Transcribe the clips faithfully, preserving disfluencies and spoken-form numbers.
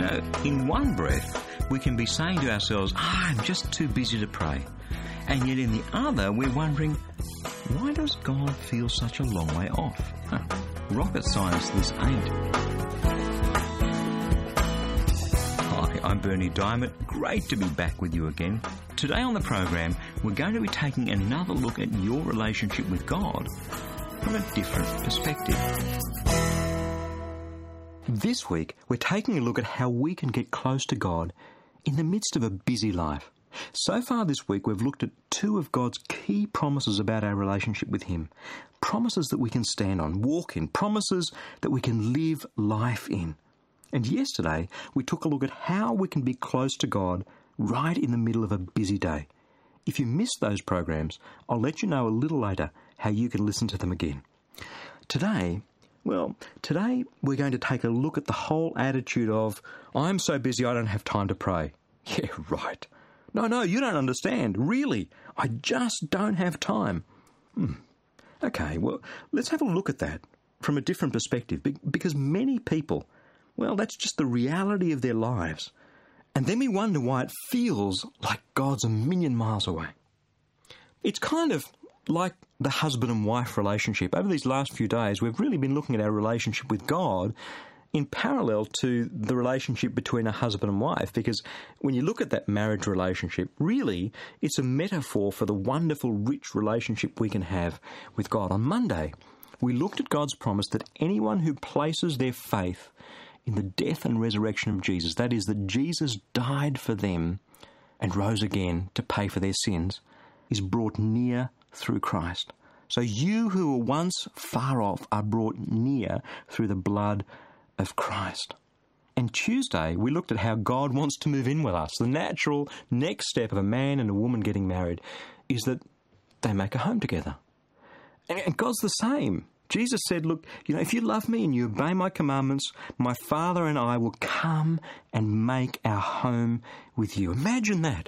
know, in one breath, we can be saying to ourselves, ah, I'm just too busy to pray. And yet in the other, we're wondering, why does God feel such a long way off? Huh. Rocket science this ain't. Hi, I'm Bernie Diamond. Great to be back with you again. Today on the program, we're going to be taking another look at your relationship with God from a different perspective. This week, we're taking a look at how we can get close to God in the midst of a busy life. So far this week, we've looked at two of God's key promises about our relationship with Him. Promises that we can stand on, walk in, promises that we can live life in. And yesterday, we took a look at how we can be close to God right in the middle of a busy day. If you missed those programs, I'll let you know a little later how you can listen to them again. Today, well, today we're going to take a look at the whole attitude of, I'm so busy I don't have time to pray. Yeah, right. No, no, you don't understand. Really, I just don't have time. Hmm. Okay, well, let's have a look at that from a different perspective, because many people, well, that's just the reality of their lives. And then we wonder why it feels like God's a million miles away. It's kind of like the husband and wife relationship. Over these last few days, we've really been looking at our relationship with God in parallel to the relationship between a husband and wife, because when you look at that marriage relationship, really, it's a metaphor for the wonderful, rich relationship we can have with God. On Monday, we looked at God's promise that anyone who places their faith in the death and resurrection of Jesus, that is, that Jesus died for them and rose again to pay for their sins, is brought near through Christ. So you who were once far off are brought near through the blood of Christ. And Tuesday, we looked at how God wants to move in with us. The natural next step of a man and a woman getting married is that they make a home together. And God's the same. Jesus said, look, you know, if you love me and you obey my commandments, my Father and I will come and make our home with you. Imagine that.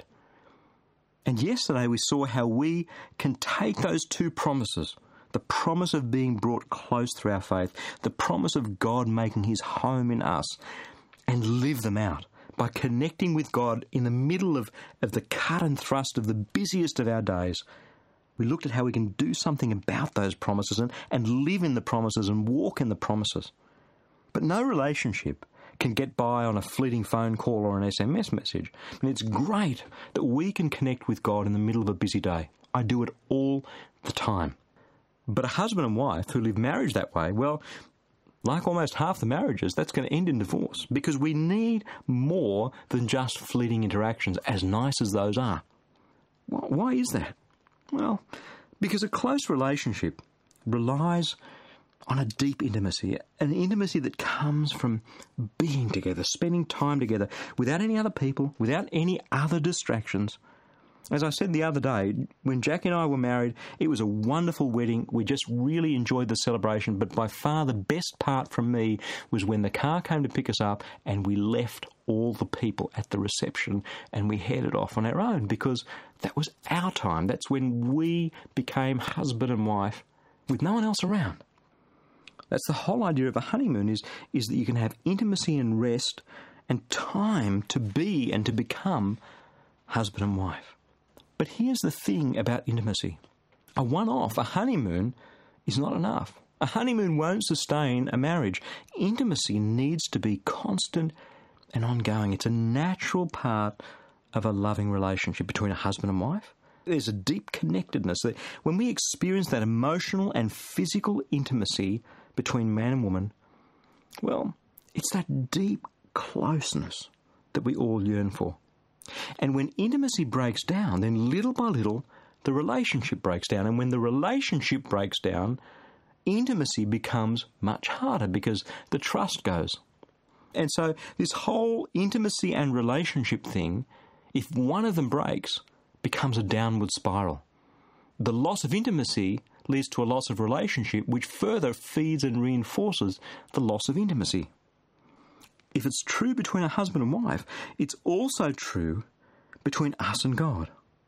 And yesterday we saw how we can take those two promises, the promise of being brought close through our faith, the promise of God making His home in us, and live them out by connecting with God in the middle of, of the cut and thrust of the busiest of our days. We looked at how we can do something about those promises and, and live in the promises and walk in the promises. But no relationship can get by on a fleeting phone call or an S M S message. And it's great that we can connect with God in the middle of a busy day. I do it all the time. But a husband and wife who live marriage that way, well, like almost half the marriages, that's going to end in divorce, because we need more than just fleeting interactions, as nice as those are. Why is that? Well, because a close relationship relies on a deep intimacy, an intimacy that comes from being together, spending time together, without any other people, without any other distractions. As I said the other day, when Jackie and I were married, it was a wonderful wedding. We just really enjoyed the celebration, but by far the best part from me was when the car came to pick us up and we left all the people at the reception and we headed off on our own, because that was our time. That's when we became husband and wife with no one else around. That's the whole idea of a honeymoon, is, is that you can have intimacy and rest and time to be and to become husband and wife. But here's the thing about intimacy. A one-off, a honeymoon, is not enough. A honeymoon won't sustain a marriage. Intimacy needs to be constant and ongoing. It's a natural part of a loving relationship between a husband and wife. There's a deep connectedness. When we experience that emotional and physical intimacy between man and woman, well, it's that deep closeness that we all yearn for. And when intimacy breaks down, then little by little, the relationship breaks down. And when the relationship breaks down, intimacy becomes much harder because the trust goes. And so this whole intimacy and relationship thing, if one of them breaks, becomes a downward spiral. The loss of intimacy leads to a loss of relationship, which further feeds and reinforces the loss of intimacy. If it's true between a husband and wife, it's also true between us and God.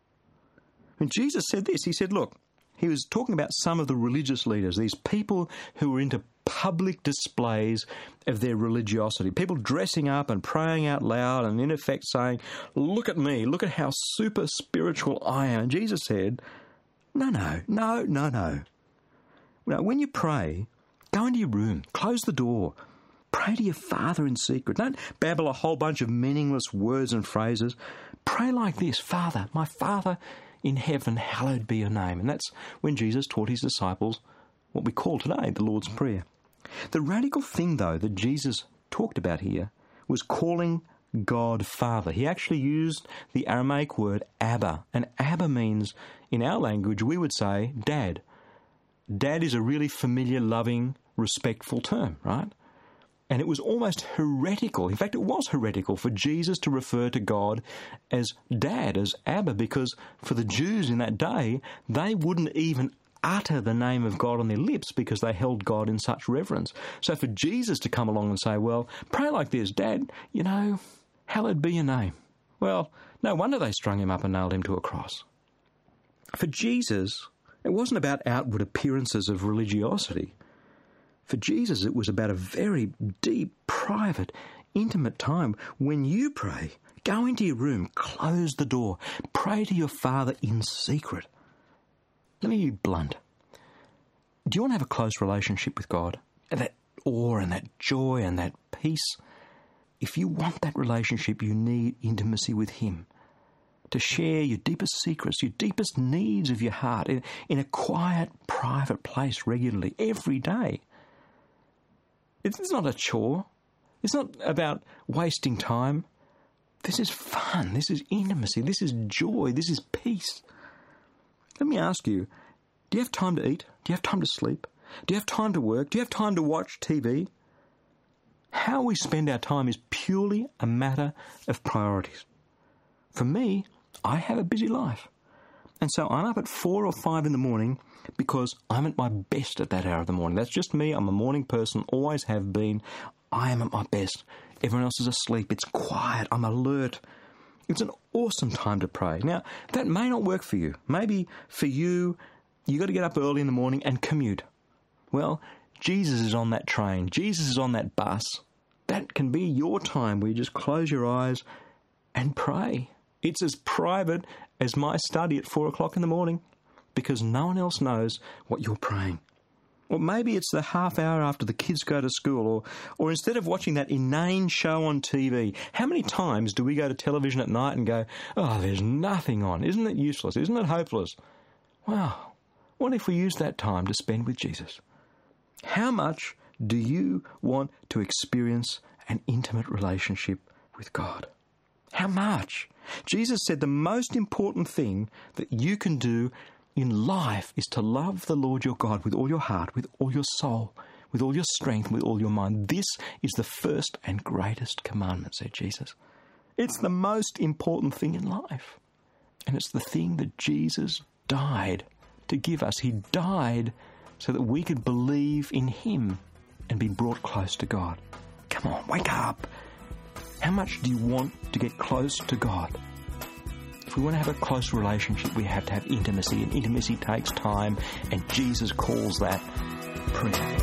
When Jesus said this, he said, look, he was talking about some of the religious leaders, these people who were into public displays of their religiosity. People dressing up and praying out loud and in effect saying, look at me, look at how super spiritual I am. And Jesus said, no, no, no, no, no. Now, when you pray, go into your room, close the door, pray to your Father in secret. Don't babble a whole bunch of meaningless words and phrases. Pray like this: Father, my Father in heaven, hallowed be your name. And that's when Jesus taught his disciples what we call today the Lord's Prayer. The radical thing, though, that Jesus talked about here was calling God Father. He actually used the Aramaic word Abba, and Abba means, in our language, we would say Dad. Dad is a really familiar, loving, respectful term, right? And it was almost heretical. In fact, it was heretical for Jesus to refer to God as Dad, as Abba, because for the Jews in that day, they wouldn't even utter the name of God on their lips because they held God in such reverence. So for Jesus to come along and say, well, pray like this: Dad, you know, hallowed be your name. Well, no wonder they strung him up and nailed him to a cross. For Jesus, it wasn't about outward appearances of religiosity. For Jesus, it was about a very deep, private, intimate time. When you pray, go into your room, close the door, pray to your Father in secret. Let me be blunt. Do you want to have a close relationship with God? And that awe and that joy and that peace? If you want that relationship, you need intimacy with Him. To share your deepest secrets, your deepest needs of your heart in, in a quiet, private place regularly, every day. It's not a chore. It's not about wasting time. This is fun. This is intimacy. This is joy. This is peace. Let me ask you, do you have time to eat? Do you have time to sleep? Do you have time to work? Do you have time to watch T V? How we spend our time is purely a matter of priorities. For me, I have a busy life. And so I'm up at four or five in the morning because I'm at my best at that hour of the morning. That's just me. I'm a morning person, always have been. I am at my best. Everyone else is asleep. It's quiet. I'm alert. It's an awesome time to pray. Now, that may not work for you. Maybe for you, you got to get up early in the morning and commute. Well, Jesus is on that train. Jesus is on that bus. That can be your time where you just close your eyes and pray. It's as private as my study at four o'clock in the morning because no one else knows what you're praying. Or maybe it's the half hour after the kids go to school, or, or instead of watching that inane show on T V. How many times do we go to television at night and go, oh, there's nothing on. Isn't it useless? Isn't it hopeless? Wow. What if we use that time to spend with Jesus? How much do you want to experience an intimate relationship with God? How much? Jesus said the most important thing that you can do in life is to love the Lord your God with all your heart, with all your soul, with all your strength, with all your mind. This is the first and greatest commandment, said Jesus. It's the most important thing in life. And it's the thing that Jesus died to give us. He died so that we could believe in Him and be brought close to God. Come on, wake up. How much do you want to get close to God? If we want to have a close relationship, we have to have intimacy, and intimacy takes time, and Jesus calls that prayer.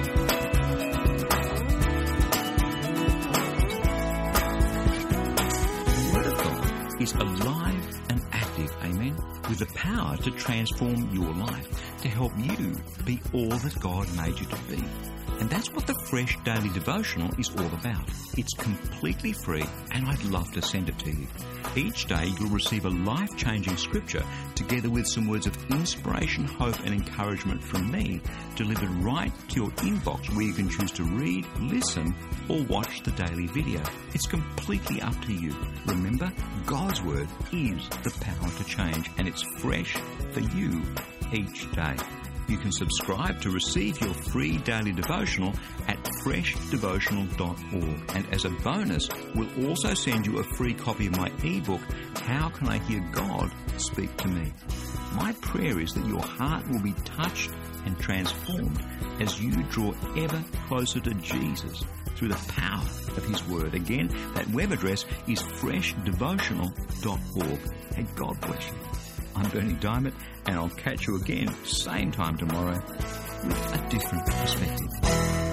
The Word of God is alive and active, amen, with the power to transform your life, to help you be all that God made you to be. And that's what the Fresh Daily Devotional is all about. It's completely free, and I'd love to send it to you. Each day you'll receive a life-changing scripture together with some words of inspiration, hope and encouragement from me, delivered right to your inbox, where you can choose to read, listen or watch the daily video. It's completely up to you. Remember, God's Word is the power to change, and it's fresh for you each day. You can subscribe to receive your free daily devotional at fresh devotional dot org. And as a bonus, we'll also send you a free copy of my ebook, How Can I Hear God Speak to Me? My prayer is that your heart will be touched and transformed as you draw ever closer to Jesus through the power of His Word. Again, that web address is fresh devotional dot org. And God bless you. I'm Bernie Diamond, and I'll catch you again same time tomorrow. with a different perspective.